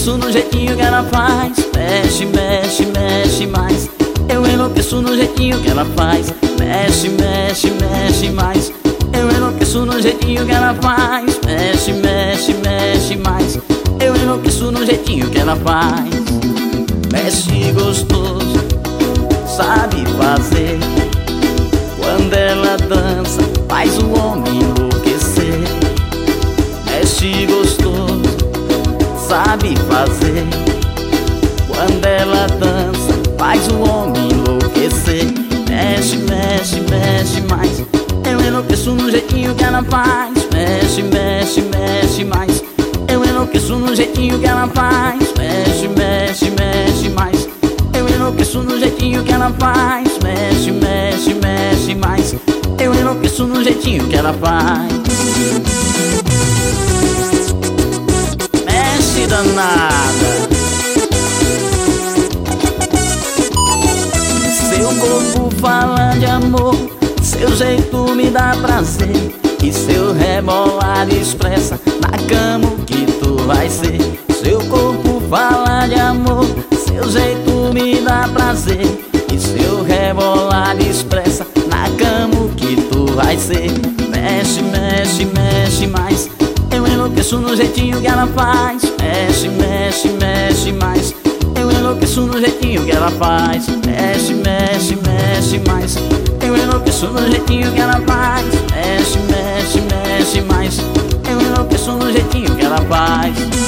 enlouqueço no jeitinho que ela faz. Mexe, mexe, mexe mais. Eu enlouqueço no jeitinho que ela faz. Mexe, mexe, mexe mais. Eu enlouqueço no jeitinho que ela faz. Mexe, mexe, mexe mais. Eu enlouqueço no jeitinho que ela faz. Mexe gostoso, sabe fazer. Quando ela dança, faz o homem enlouquecer. Mexe gostoso, sabe fazer. Quando ela dança, faz o homem enlouquecer. Mexe, mexe, mexe mais. Eu enlouqueço no jeitinho que ela faz. Mexe, mexe, mexe mais. Eu enlouqueço no jeitinho que ela faz. Mexe, mexe, mexe mais. Eu enlouqueço no jeitinho que ela faz. Mexe, mexe, mexe mais. Eu enlouqueço no jeitinho que ela faz. Mexe danada. Seu corpo fala de amor, seu jeito me dá prazer, e seu rebolar expressa na cama o que tu vai ser. Seu corpo fala de amor, seu jeito me dá prazer, e seu rebolar expressa na cama o que tu vai ser. Mexe, mexe, mexe mais. Eu enlouqueço no jeitinho que ela faz. Mexe, mexe, mexe mais. Eu enlouqueço no jeitinho que ela faz. Mexe, mexe, mexe mais. Eu enlouqueço no jeitinho que ela faz. Mexe, mexe, mexe mais. Eu enlouqueço no jeitinho que ela faz.